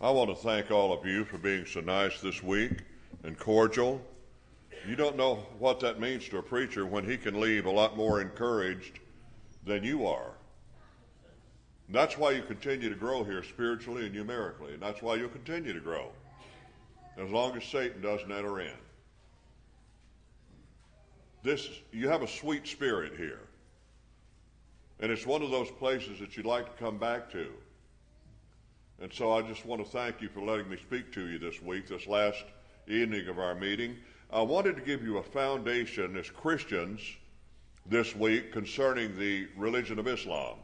I want to thank all of you for being so nice this week and cordial. You don't know what that means to a preacher when he can leave a lot more encouraged than you are. And that's why you continue to grow here spiritually and numerically, and that's why you'll continue to grow as long as Satan doesn't enter in. You have a sweet spirit here, and it's one of those places that you'd like to come back to. And so I just want to thank you for letting me speak to you this week, this last evening of our meeting. I wanted to give you a foundation as Christians this week concerning the religion of Islam,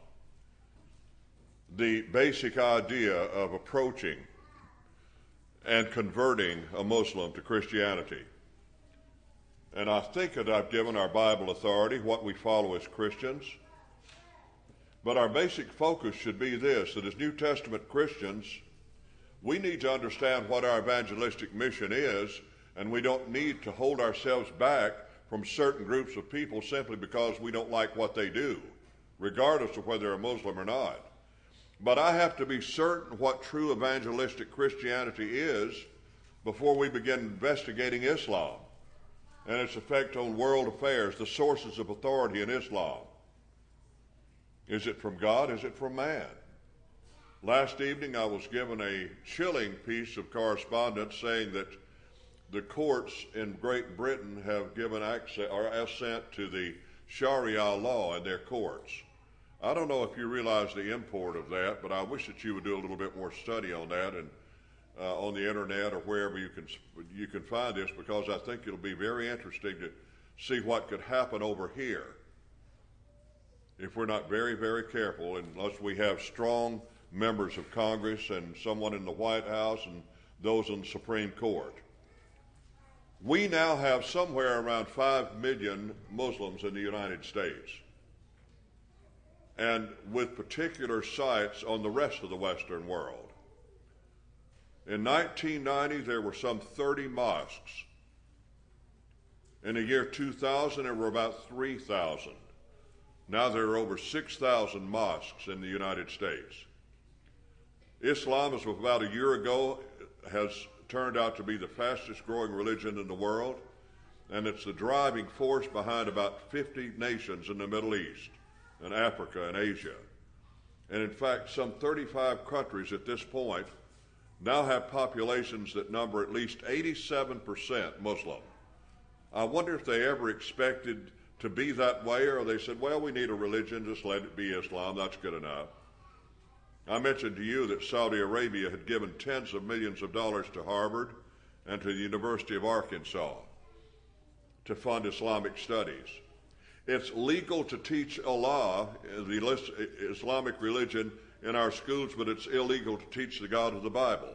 the basic idea of approaching and converting a Muslim to Christianity. And I think that I've given our Bible authority, what we follow as Christians. But our basic focus should be this, that as New Testament Christians, we need to understand what our evangelistic mission is, and we don't need to hold ourselves back from certain groups of people simply because we don't like what they do, regardless of whether they're a Muslim or not. But I have to be certain what true evangelistic Christianity is before we begin investigating Islam and its effect on world affairs, the sources of authority in Islam. Is it from God? Is it from man? Last evening I was given a chilling piece of correspondence saying that the courts in Great Britain have given access or assent to the Sharia law in their courts. I don't know if you realize the import of that, but I wish that you would do a little bit more study on that and on the internet or wherever you can find this, because I think it'll be very interesting to see what could happen over here if we're not very, very careful, unless we have strong members of Congress and someone in the White House and those in the Supreme Court. We now have somewhere around 5 million Muslims in the United States, and with particular sites on the rest of the Western world. In 1990, there were some 30 mosques. In the year 2000, there were about 3,000. Now there are over 6,000 mosques in the United States. Islam, as of about a year ago, has turned out to be the fastest growing religion in the world, and it's the driving force behind about 50 nations in the Middle East and Africa and Asia. And in fact, some 35 countries at this point now have populations that number at least 87% Muslim. I wonder if they ever expected to be that way, or they said, well, we need a religion, just let it be Islam, that's good enough. I mentioned to you that Saudi Arabia had given tens of millions of dollars to Harvard and to the University of Arkansas to fund Islamic studies. It's legal to teach Allah, the Islamic religion, in our schools, but it's illegal to teach the God of the Bible.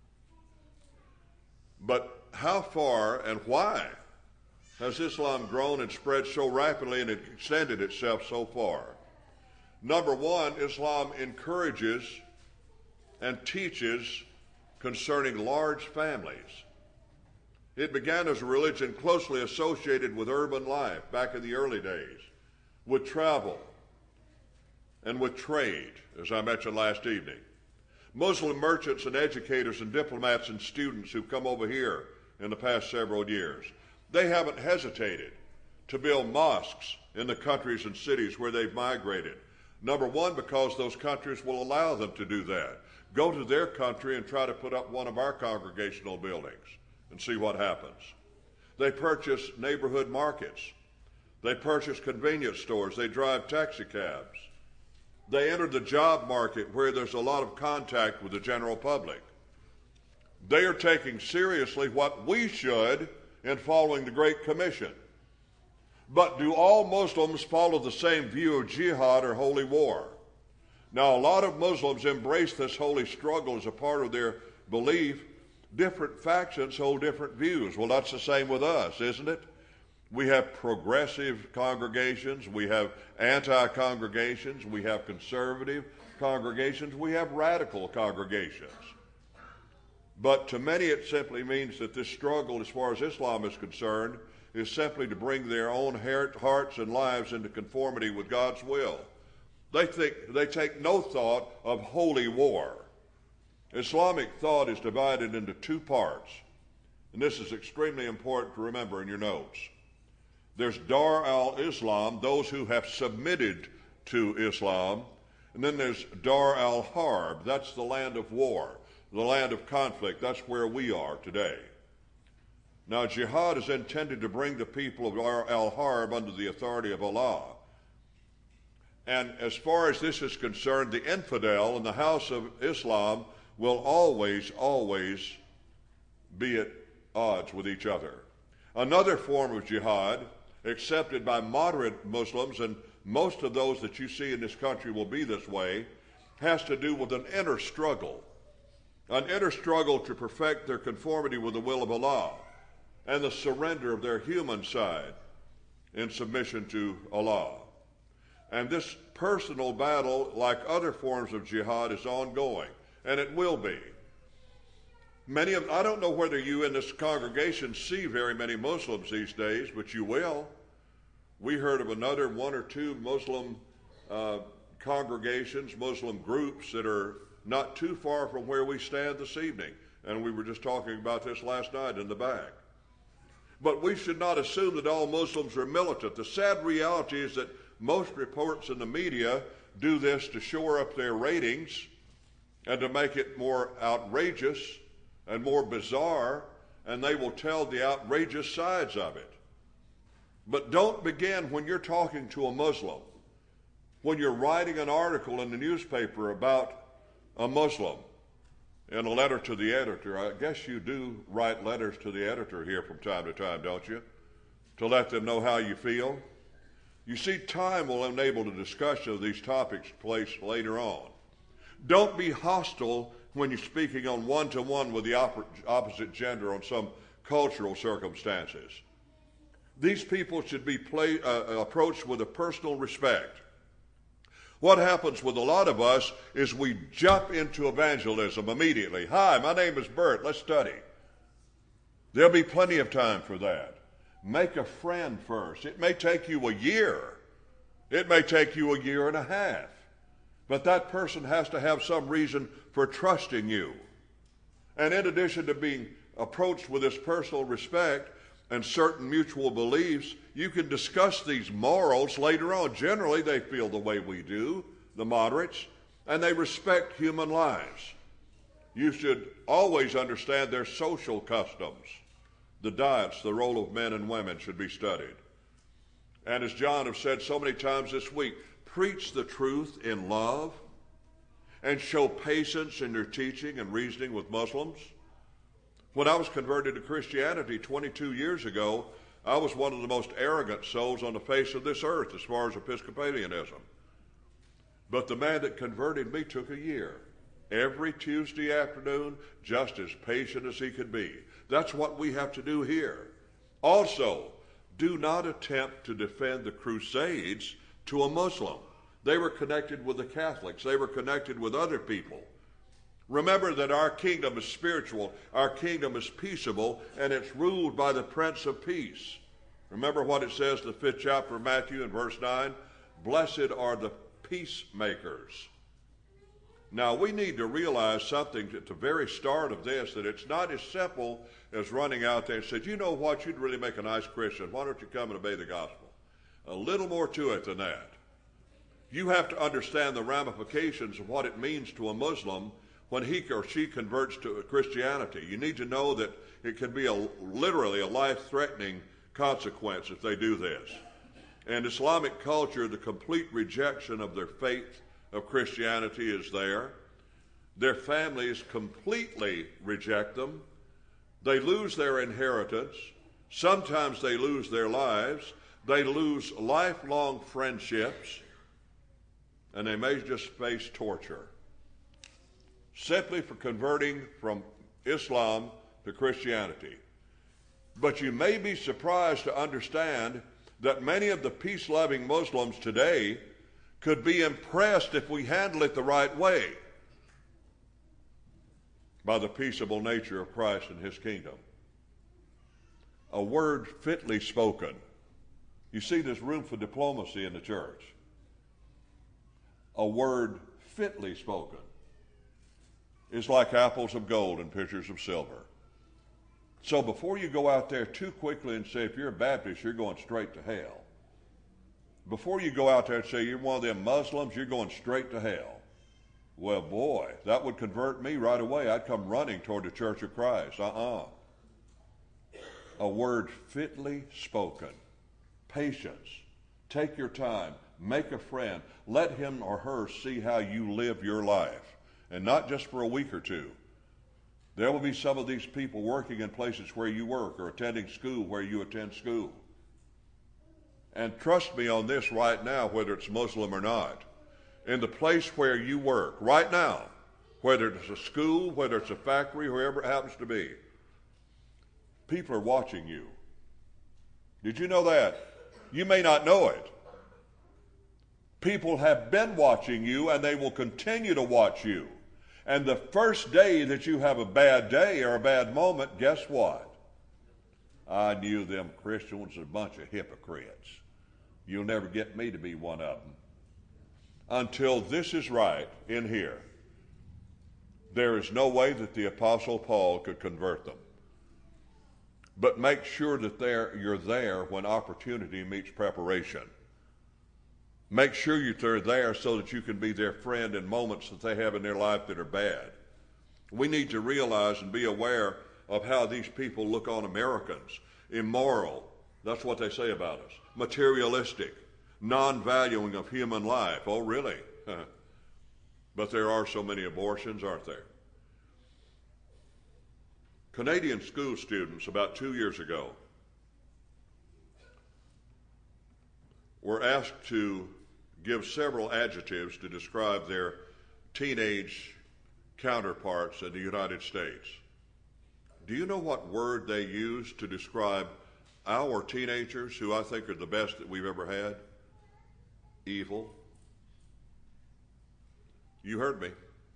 But how far and why has Islam grown and spread so rapidly and extended itself so far? Number one, Islam encourages and teaches concerning large families. It began as a religion closely associated with urban life back in the early days, with travel and with trade, as I mentioned last evening. Muslim merchants and educators and diplomats and students who've come over here in the past several years, they haven't hesitated to build mosques in the countries and cities where they've migrated. Number one, because those countries will allow them to do that. Go to their country and try to put up one of our congregational buildings and see what happens. They purchase neighborhood markets. They purchase convenience stores. They drive taxi cabs. They enter the job market where there's a lot of contact with the general public. They are taking seriously what we should in following the Great Commission. But do all Muslims follow the same view of jihad or holy war? Now, a lot of Muslims embrace this holy struggle as a part of their belief. Different factions hold different views. Well, that's the same with us, isn't it? We have progressive congregations, we have anti-congregations, we have conservative congregations, we have radical congregations. But to many it simply means that this struggle, as far as Islam is concerned, is simply to bring their own hearts and lives into conformity with God's will. They take no thought of holy war. Islamic thought is divided into two parts, and this is extremely important to remember in your notes. There's Dar al-Islam, those who have submitted to Islam, and then there's Dar al-Harb, that's the land of war, the land of conflict. That's where we are today. Now, jihad is intended to bring the people of Dar al-Harb under the authority of Allah. And as far as this is concerned, the infidel in the house of Islam will always be at odds with each other. Another form of jihad, accepted by moderate Muslims, and most of those that you see in this country will be this way, has to do with an inner struggle to perfect their conformity with the will of Allah and the surrender of their human side in submission to Allah. And this personal battle, like other forms of jihad, is ongoing, and it will be. I don't know whether you in this congregation see very many Muslims these days, but you will. We heard of another one or two Muslim congregations, Muslim groups that are not too far from where we stand this evening. And we were just talking about this last night in the back. But we should not assume that all Muslims are militant. The sad reality is that most reports in the media do this to shore up their ratings and to make it more outrageous and more bizarre, and they will tell the outrageous sides of it. But don't begin when you're talking to a Muslim, when you're writing an article in the newspaper about a Muslim, in a letter to the editor. I guess you do write letters to the editor here from time to time, don't you? To let them know how you feel. You see, time will enable the discussion of these topics place later on. Don't be hostile when you're speaking on one-to-one with the opposite gender on some cultural circumstances. These people should be approached with a personal respect. What happens with a lot of us is we jump into evangelism immediately. Hi, my name is Bert. Let's study. There'll be plenty of time for that. Make a friend first. It may take you a year. It may take you a year and a half. But that person has to have some reason for trusting you. And in addition to being approached with this personal respect and certain mutual beliefs, you can discuss these morals later on. Generally, they feel the way we do, the moderates, and they respect human lives. You should always understand their social customs. The diets, the role of men and women should be studied. And as John has said so many times this week, preach the truth in love and show patience in your teaching and reasoning with Muslims. When I was converted to Christianity 22 years ago, I was one of the most arrogant souls on the face of this earth as far as Episcopalianism. But the man that converted me took a year. Every Tuesday afternoon, just as patient as he could be. That's what we have to do here. Also, do not attempt to defend the Crusades to a Muslim. They were connected with the Catholics. They were connected with other people. Remember that our kingdom is spiritual, our kingdom is peaceable, and it's ruled by the Prince of Peace. Remember what it says in the 5th chapter of Matthew in verse 9? Blessed are the peacemakers. Now, we need to realize something at the very start of this, that it's not as simple as running out there and saying, you know what, you'd really make a nice Christian. Why don't you come and obey the gospel? A little more to it than that. You have to understand the ramifications of what it means to a Muslim when he or she converts to Christianity. You need to know that it can be literally a life-threatening consequence if they do this. In Islamic culture, the complete rejection of their faith of Christianity is there. Their families completely reject them. They lose their inheritance. Sometimes they lose their lives. They lose lifelong friendships. And they may just face torture simply for converting from Islam to Christianity. But you may be surprised to understand that many of the peace-loving Muslims today could be impressed if we handle it the right way by the peaceable nature of Christ and his kingdom. A word fitly spoken. You see, there's room for diplomacy in the church. A word fitly spoken is like apples of gold and pitchers of silver. So before you go out there too quickly and say, if you're a Baptist, you're going straight to hell. Before you go out there and say, you're one of them Muslims, you're going straight to hell. Well, boy, that would convert me right away. I'd come running toward the Church of Christ. A word fitly spoken. Patience. Take your time. Make a friend. Let him or her see how you live your life. And not just for a week or two. There will be some of these people working in places where you work or attending school where you attend school. And trust me on this right now, whether it's Muslim or not. In the place where you work, right now, whether it's a school, whether it's a factory, wherever it happens to be, people are watching you. Did you know that? You may not know it. People have been watching you, and they will continue to watch you. And the first day that you have a bad day or a bad moment, guess what? I knew them Christians were a bunch of hypocrites. You'll never get me to be one of them. Until this is right in here, there is no way that the Apostle Paul could convert them. But make sure that you're there when opportunity meets preparation. Make sure you're there so that you can be their friend in moments that they have in their life that are bad. We need to realize and be aware of how these people look on Americans. Immoral, that's what they say about us. Materialistic, non-valuing of human life. Oh, really? But there are so many abortions, aren't there? Canadian school students about 2 years ago were asked to give several adjectives to describe their teenage counterparts in the United States. Do you know what word they used to describe our teenagers, who I think are the best that we've ever had? Evil. You heard me.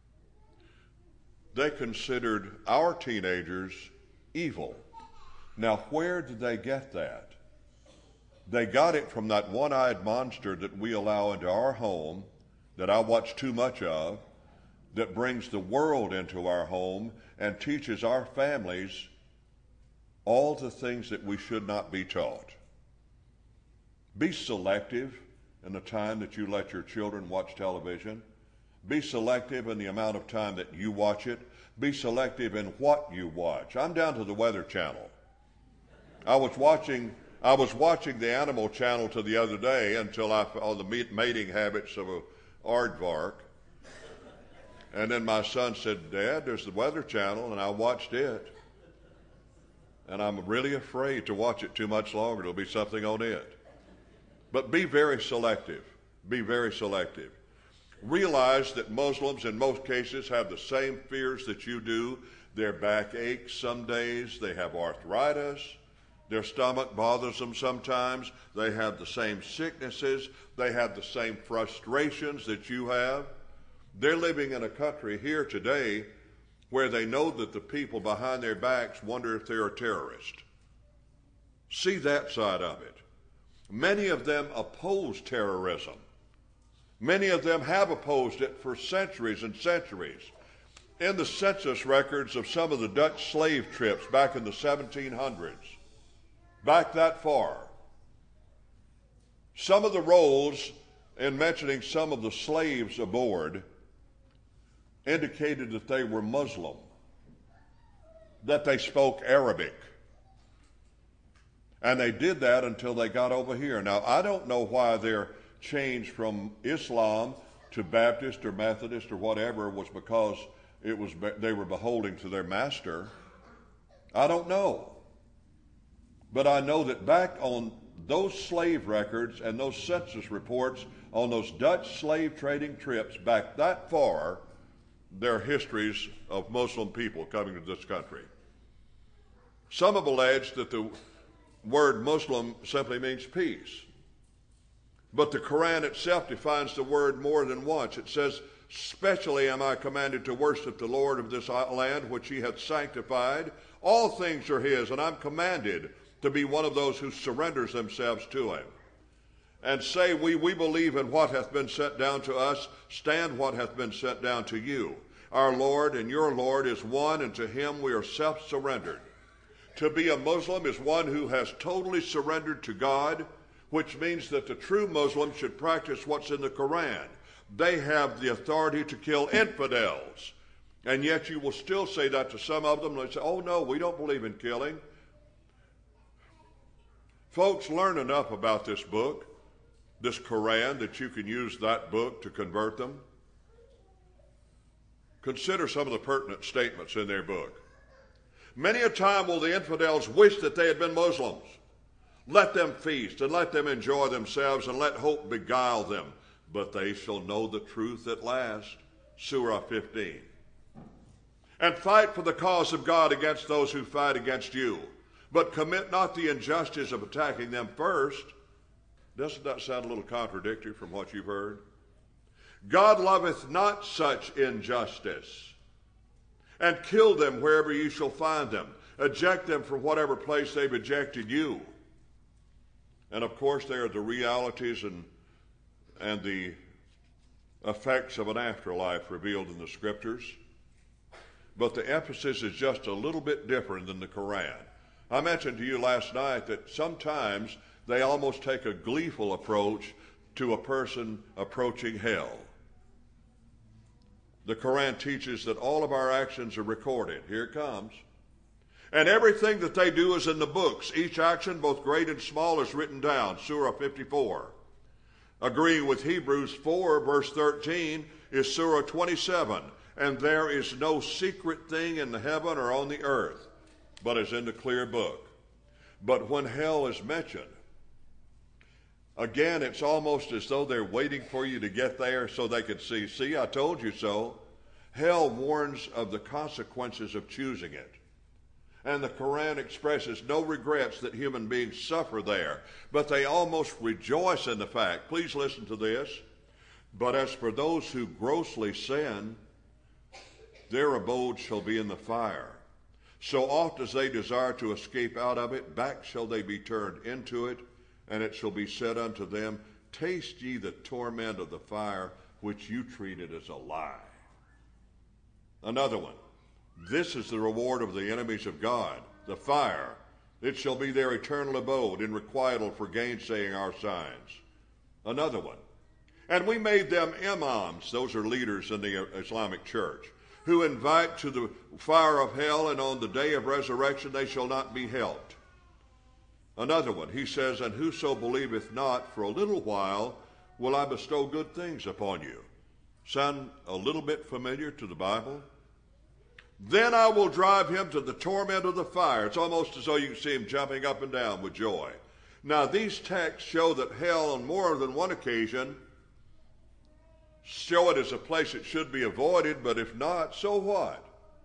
They considered our teenagers evil. Now, where did they get that? They got it from that one-eyed monster that we allow into our home, that I watch too much of, that brings the world into our home and teaches our families all the things that we should not be taught. Be selective in the time that you let your children watch television. Be selective in the amount of time that you watch it. Be selective in what you watch. I'm down to the Weather Channel. I was watching the Animal Channel to the other day until I found the mating habits of an aardvark. And then my son said, Dad, there's the Weather Channel, and I watched it. And I'm really afraid to watch it too much longer. There'll be something on it. But be very selective. Be very selective. Realize that Muslims in most cases have the same fears that you do. Their back aches some days. They have arthritis. Their stomach bothers them sometimes. They have the same sicknesses. They have the same frustrations that you have. They're living in a country here today where they know that the people behind their backs wonder if they're a terrorist. See that side of it. Many of them oppose terrorism. Many of them have opposed it for centuries and centuries. In the census records of some of the Dutch slave trips back in the 1700s, back that far, some of the rolls in mentioning some of the slaves aboard indicated that they were Muslim, that they spoke Arabic. And they did that until they got over here. Now, I don't know why they're changed from Islam to Baptist or Methodist or whatever. Was because they were beholding to their master. I don't know. But I know that back on those slave records and those census reports on those Dutch slave trading trips back that far, there are histories of Muslim people coming to this country. Some have alleged that the word Muslim simply means peace. But the Quran itself defines the word more than once. It says, "Specially am I commanded to worship the Lord of this land which he hath sanctified. All things are his, and I'm commanded to be one of those who surrenders themselves to him. And say we believe in what hath been sent down to us, stand what hath been sent down to you." Our Lord and your Lord is one, and to him we are self-surrendered. To be a Muslim is one who has totally surrendered to God, which means that the true Muslim should practice what's in the Quran. They have the authority to kill infidels. And yet you will still say that to some of them. They say, oh no, we don't believe in killing. Folks, learn enough about this book, this Quran, that you can use that book to convert them. Consider some of the pertinent statements in their book. Many a time will the infidels wish that they had been Muslims. Let them feast and let them enjoy themselves and let hope beguile them. But they shall know the truth at last. Surah 15. And fight for the cause of God against those who fight against you. But commit not the injustice of attacking them first. Doesn't that sound a little contradictory from what you've heard? God loveth not such injustice. And kill them wherever you shall find them. Eject them from whatever place they've ejected you. And of course there are the realities and the effects of an afterlife revealed in the scriptures. But the emphasis is just a little bit different than the Quran. I mentioned to you last night that sometimes they almost take a gleeful approach to a person approaching hell. The Quran teaches that all of our actions are recorded. Here it comes. And everything that they do is in the books. Each action, both great and small, is written down. Surah 54. Agreeing with Hebrews 4, verse 13, is Surah 27. And there is no secret thing in the heaven or on the earth, but is in the clear book. But when hell is mentioned, again, it's almost as though they're waiting for you to get there so they can see, I told you so. Hell warns of the consequences of choosing it. And the Quran expresses no regrets that human beings suffer there, but they almost rejoice in the fact. Please listen to this. But as for those who grossly sin, their abode shall be in the fire. So oft as they desire to escape out of it, back shall they be turned into it, and it shall be said unto them, taste ye the torment of the fire, which you treated as a lie. Another one. This is the reward of the enemies of God, the fire. It shall be their eternal abode in requital for gainsaying our signs. Another one. And we made them imams, those are leaders in the Islamic Church, who invite to the fire of hell, and on the day of resurrection they shall not be helped. Another one, he says, and whoso believeth not, for a little while will I bestow good things upon you. Sound a little bit familiar to the Bible? Then I will drive him to the torment of the fire. It's almost as though you can see him jumping up and down with joy. Now these texts show that hell on more than one occasion show it as a place that should be avoided, but if not, so what?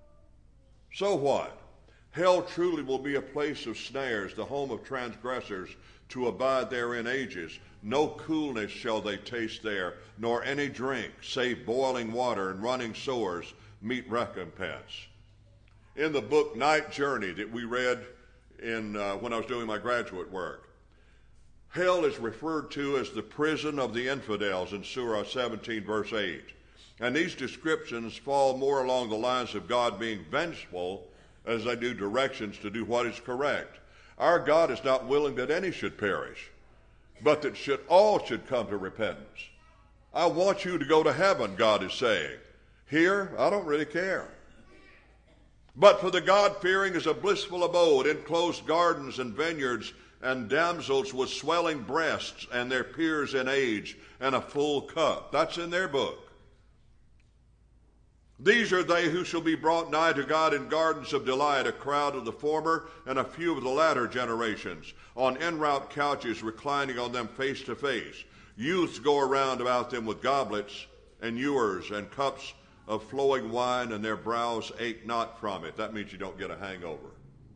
So what? Hell truly will be a place of snares, the home of transgressors, to abide therein ages. No coolness shall they taste there, nor any drink, save boiling water and running sores, meet recompense. In the book Night Journey that we read when I was doing my graduate work, hell is referred to as the prison of the infidels in Surah 17, verse 8. And these descriptions fall more along the lines of God being vengeful as they do directions to do what is correct. Our God is not willing that any should perish, but that all should come to repentance. I want you to go to heaven, God is saying. Here, I don't really care. But for the God-fearing is a blissful abode, enclosed gardens and vineyards, and damsels with swelling breasts, and their peers in age, and a full cup. That's in their book. These are they who shall be brought nigh to God in gardens of delight, a crowd of the former and a few of the latter generations, on en-route couches reclining on them face to face. Youths go around about them with goblets and ewers and cups of flowing wine, and their brows ache not from it. That means you don't get a hangover.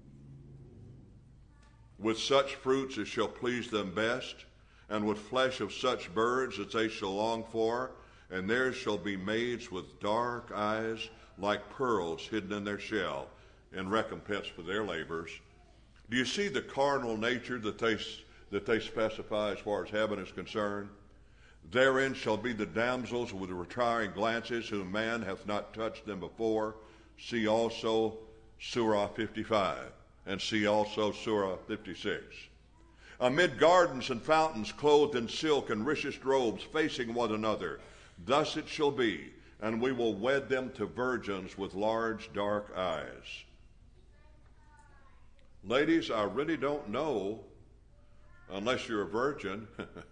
With such fruits as shall please them best, and with flesh of such birds as they shall long for, and there shall be maids with dark eyes like pearls hidden in their shell, in recompense for their labors. Do you see the carnal nature that they specify as far as heaven is concerned? Therein shall be the damsels with retiring glances, whom man hath not touched them before. See also Surah 55, and see also Surah 56. Amid gardens and fountains, clothed in silk and richest robes, facing one another, thus it shall be, and we will wed them to virgins with large dark eyes. Ladies, I really don't know, unless you're a virgin,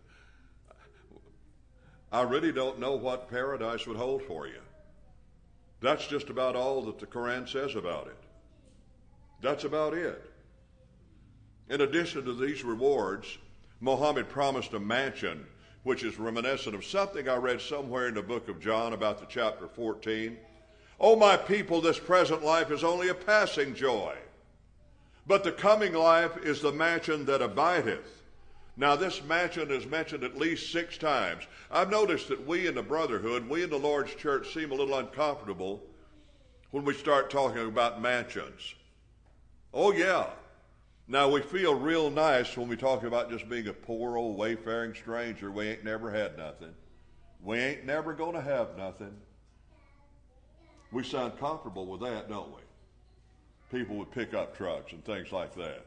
I really don't know what paradise would hold for you. That's just about all that the Quran says about it. That's about it. In addition to these rewards, Muhammad promised a mansion, which is reminiscent of something I read somewhere in the book of John about the chapter 14. O my people, this present life is only a passing joy, but the coming life is the mansion that abideth. Now, this mansion is mentioned at least 6 times. I've noticed that we in the brotherhood, we in the Lord's church, seem a little uncomfortable when we start talking about mansions. Oh, yeah. Now, we feel real nice when we talk about just being a poor old wayfaring stranger. We ain't never had nothing. We ain't never going to have nothing. We sound comfortable with that, don't we? People with pickup trucks and things like that.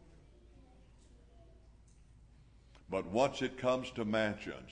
But once it comes to mansions,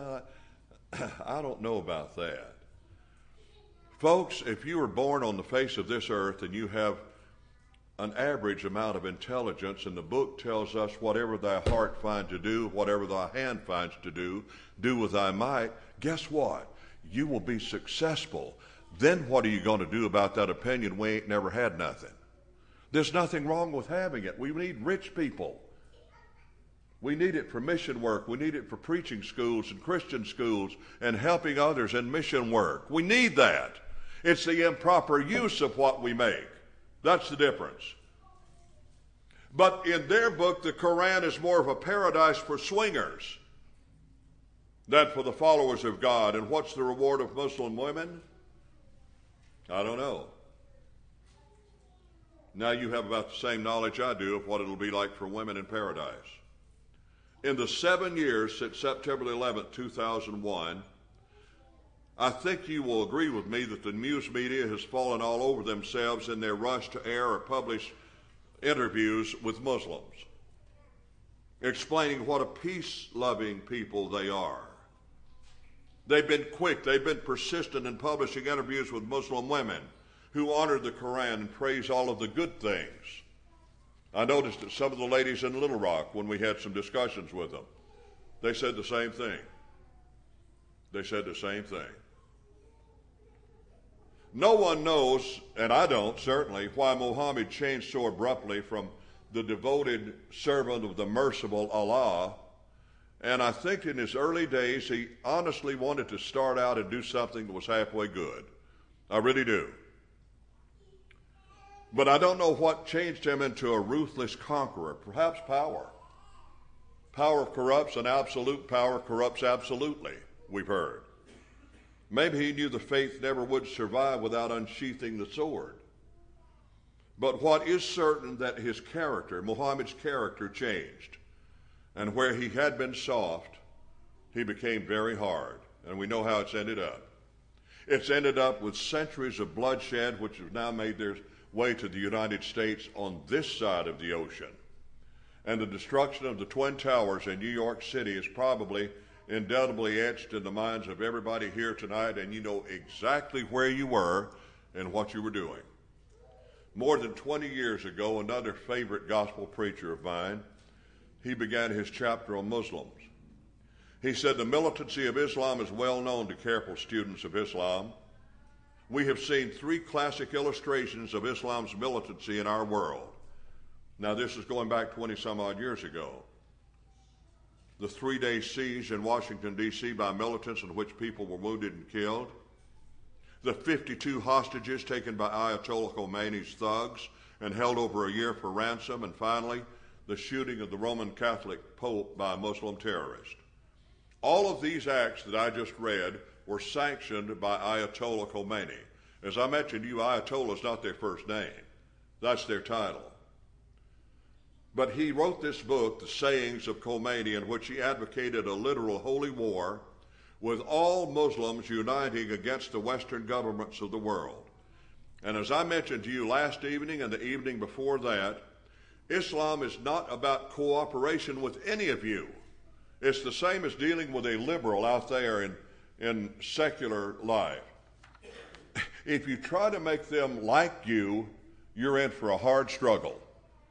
I don't know about that. Folks, if you were born on the face of this earth and you have an average amount of intelligence, and the book tells us whatever thy heart finds to do, whatever thy hand finds to do, do with thy might, guess what? You will be successful. Then what are you going to do about that opinion? We ain't never had nothing. There's nothing wrong with having it. We need rich people. We need it for mission work. We need it for preaching schools and Christian schools and helping others in mission work. We need that. It's the improper use of what we make. That's the difference. But in their book, the Quran is more of a paradise for swingers than for the followers of God. And what's the reward of Muslim women? I don't know. Now you have about the same knowledge I do of what it'll be like for women in paradise. In the 7 years since September 11th, 2001, I think you will agree with me that the news media has fallen all over themselves in their rush to air or publish interviews with Muslims, explaining what a peace-loving people they are. They've been quick, they've been persistent in publishing interviews with Muslim women who honor the Quran and praise all of the good things. I noticed that some of the ladies in Little Rock, when we had some discussions with them, they said the same thing. They said the same thing. No one knows, and I don't certainly, why Muhammad changed so abruptly from the devoted servant of the merciful Allah. And I think in his early days, he honestly wanted to start out and do something that was halfway good. I really do. But I don't know what changed him into a ruthless conqueror. Perhaps power. Power corrupts, and absolute power corrupts absolutely, we've heard. Maybe he knew the faith never would survive without unsheathing the sword. But what is certain that his character, Muhammad's character, changed. And where he had been soft, he became very hard. And we know how it's ended up. It's ended up with centuries of bloodshed, which have now made their way to the United States on this side of the ocean. And the destruction of the Twin Towers in New York City is probably indelibly etched in the minds of everybody here tonight, and you know exactly where you were and what you were doing. More than 20 years ago, another favorite gospel preacher of mine, he began his chapter on Muslims. He said, the militancy of Islam is well known to careful students of Islam. We have seen 3 classic illustrations of Islam's militancy in our world. Now, this is going back 20-some-odd years ago. The 3-day siege in Washington, D.C. by militants in which people were wounded and killed. The 52 hostages taken by Ayatollah Khomeini's thugs and held over a year for ransom. And finally, the shooting of the Roman Catholic Pope by a Muslim terrorist. All of these acts that I just read were sanctioned by Ayatollah Khomeini. As I mentioned to you, Ayatollah is not their first name. That's their title. But he wrote this book, The Sayings of Khomeini, in which he advocated a literal holy war with all Muslims uniting against the Western governments of the world. And as I mentioned to you last evening and the evening before that, Islam is not about cooperation with any of you. It's the same as dealing with a liberal out there in secular life. If you try to make them like you, you're in for a hard struggle.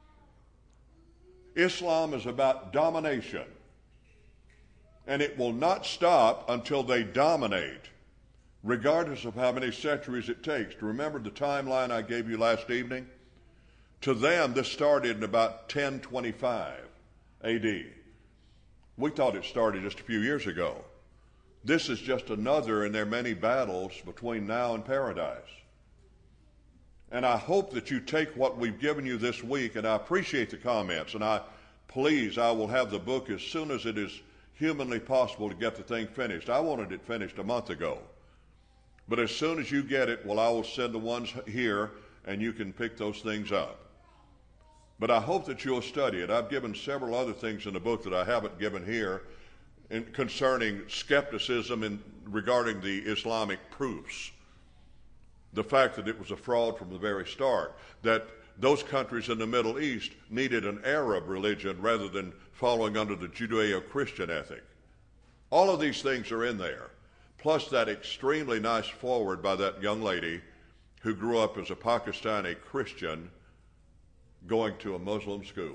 Islam is about domination, and it will not stop until they dominate, regardless of how many centuries it takes. Do you remember the timeline I gave you last evening? To them, this started in about 1025 AD. We thought it started just a few years ago. This is just another in their many battles between now and paradise. And I hope that you take what we've given you this week, and I appreciate the comments, and I will have the book as soon as it is humanly possible to get the thing finished. I wanted it finished a month ago. But as soon as you get it, I will send the ones here, and you can pick those things up. But I hope that you'll study it. I've given several other things in the book that I haven't given here concerning skepticism regarding the Islamic proofs. The fact that it was a fraud from the very start, that those countries in the Middle East needed an Arab religion rather than following under the Judeo-Christian ethic. All of these things are in there, plus that extremely nice foreword by that young lady who grew up as a Pakistani Christian going to a Muslim school.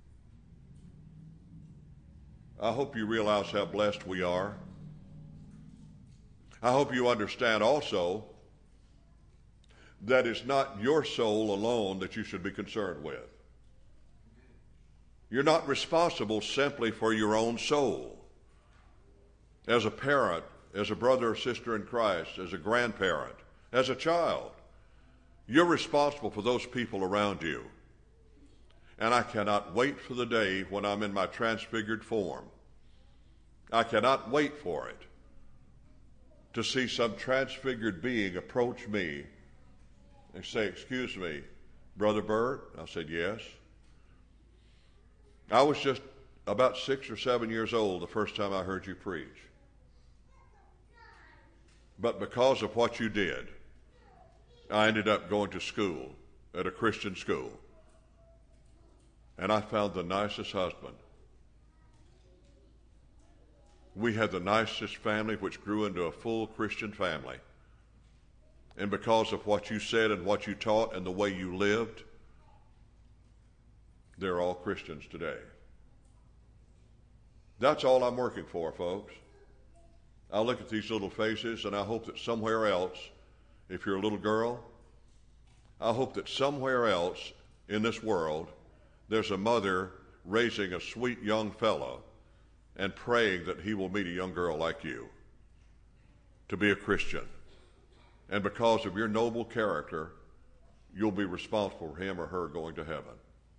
I hope you realize how blessed we are. I hope you understand also that it's not your soul alone that you should be concerned with. You're not responsible simply for your own soul. As a parent, as a brother or sister in Christ, as a grandparent, as a child, you're responsible for those people around you. And I cannot wait for the day when I'm in my transfigured form. I cannot wait for it to see some transfigured being approach me and say, "Excuse me, Brother Bert?" I said, "Yes." I was just about 6 or 7 years old the first time I heard you preach. But because of what you did, I ended up going to school at a Christian school. And I found the nicest husband. We had the nicest family, which grew into a full Christian family. And because of what you said and what you taught and the way you lived, they're all Christians today. That's all I'm working for, folks. I look at these little faces, and I hope that somewhere else, if you're a little girl, I hope that somewhere else in this world, there's a mother raising a sweet young fellow and praying that he will meet a young girl like you to be a Christian. And because of your noble character, you'll be responsible for him or her going to heaven.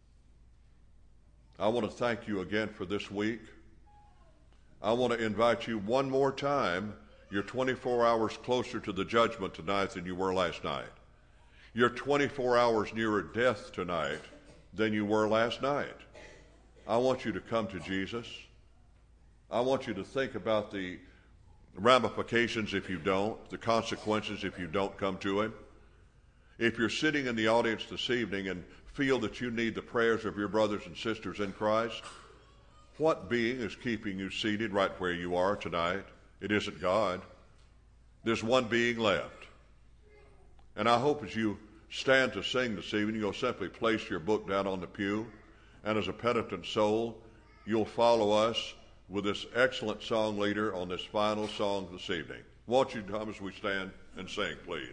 I want to thank you again for this week. I want to invite you one more time. You're 24 hours closer to the judgment tonight than you were last night. You're 24 hours nearer death tonight than you were last night. I want you to come to Jesus. I want you to think about the ramifications if you don't, the consequences if you don't come to him. If you're sitting in the audience this evening and feel that you need the prayers of your brothers and sisters in Christ, what being is keeping you seated right where you are tonight? It isn't God. There's one being left. And I hope as you stand to sing this evening, you'll simply place your book down on the pew, and as a penitent soul, you'll follow us with this excellent song leader on this final song this evening. Won't you come as we stand and sing, please?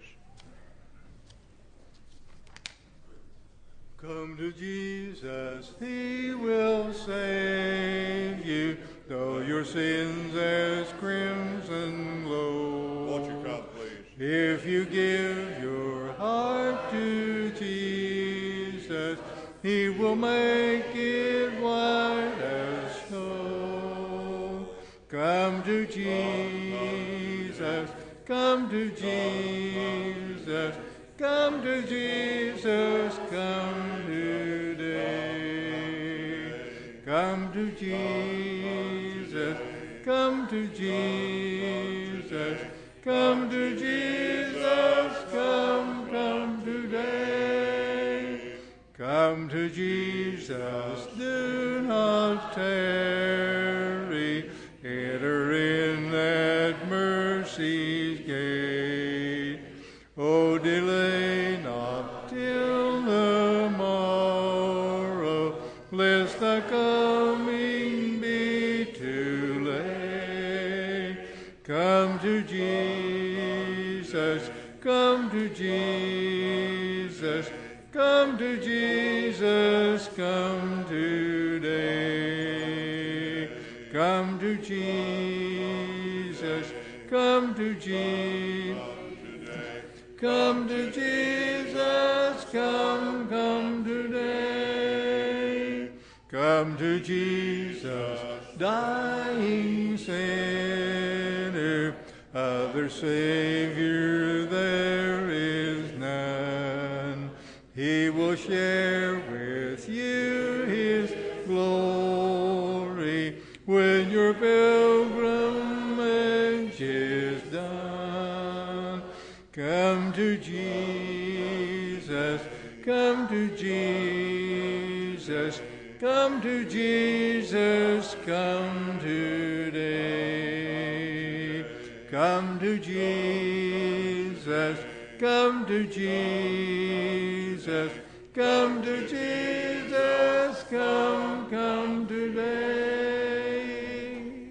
Come to Jesus, he will save you, though your sins as crimson glow. Won't you come, please? If you give your heart to Jesus, he will make it white as snow. Come to Jesus, come to Jesus, come to Jesus, come today. Come to Jesus, come to Jesus. Come to Jesus, come today. Come to Jesus, do not tarry. Enter in that mercy's gate. Oh, delay not till the morrow, lest the coming be too late. Come to Jesus, come to Jesus, come to Jesus, come today. Come to Jesus, come to Jesus, come to Jesus, come today. Come to Jesus, dying sinner, other Savior there is none. He will share with you His glory when your pilgrimage is done. Come to Jesus, come to Jesus, come to Jesus, come today. Come to Jesus, come to Jesus, come to Jesus, come today.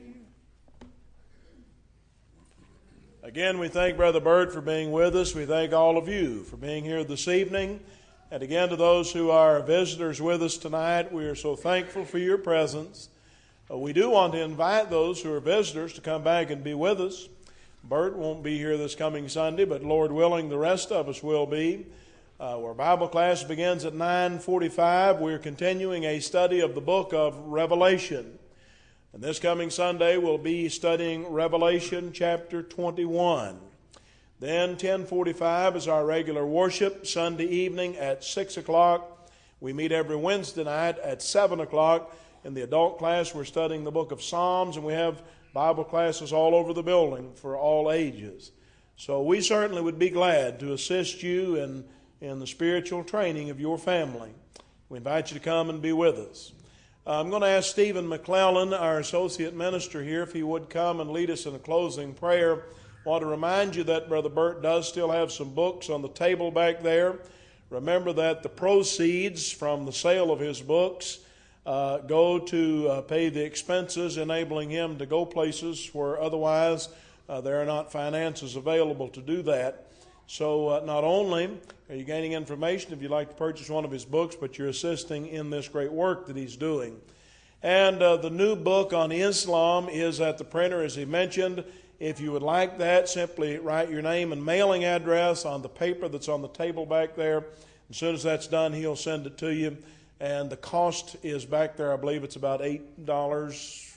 Again, we thank Brother Bert for being with us. We thank all of you for being here this evening. And again, to those who are visitors with us tonight, we are so thankful for your presence. We do want to invite those who are visitors to come back and be with us. Bert won't be here this coming Sunday, but Lord willing, the rest of us will be. Our Bible class begins at 9:45. We're continuing a study of the book of Revelation. And this coming Sunday, we'll be studying Revelation chapter 21. Then 10:45 is our regular worship. Sunday evening at 6 o'clock. We meet every Wednesday night at 7 o'clock. In the adult class, we're studying the book of Psalms, and we have Bible classes all over the building for all ages. So we certainly would be glad to assist you in the spiritual training of your family. We invite you to come and be with us. I'm going to ask Stephen McClellan, our associate minister here, if he would come and lead us in a closing prayer. I want to remind you that Brother Bert does still have some books on the table back there. Remember that the proceeds from the sale of his books go to pay the expenses, enabling him to go places where otherwise there are not finances available to do that. So not only are you gaining information if you'd like to purchase one of his books, but you're assisting in this great work that he's doing. And the new book on Islam is at the printer, as he mentioned. If you would like that, simply write your name and mailing address on the paper that's on the table back there. As soon as that's done, he'll send it to you. And the cost is back there. I believe it's about $8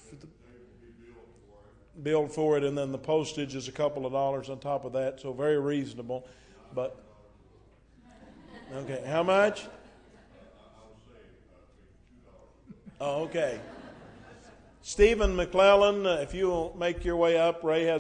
billed for it, and then the postage is a couple of dollars on top of that, so very reasonable. But okay, how much? Oh, okay. Stephen McClellan, if you will make your way up, Ray has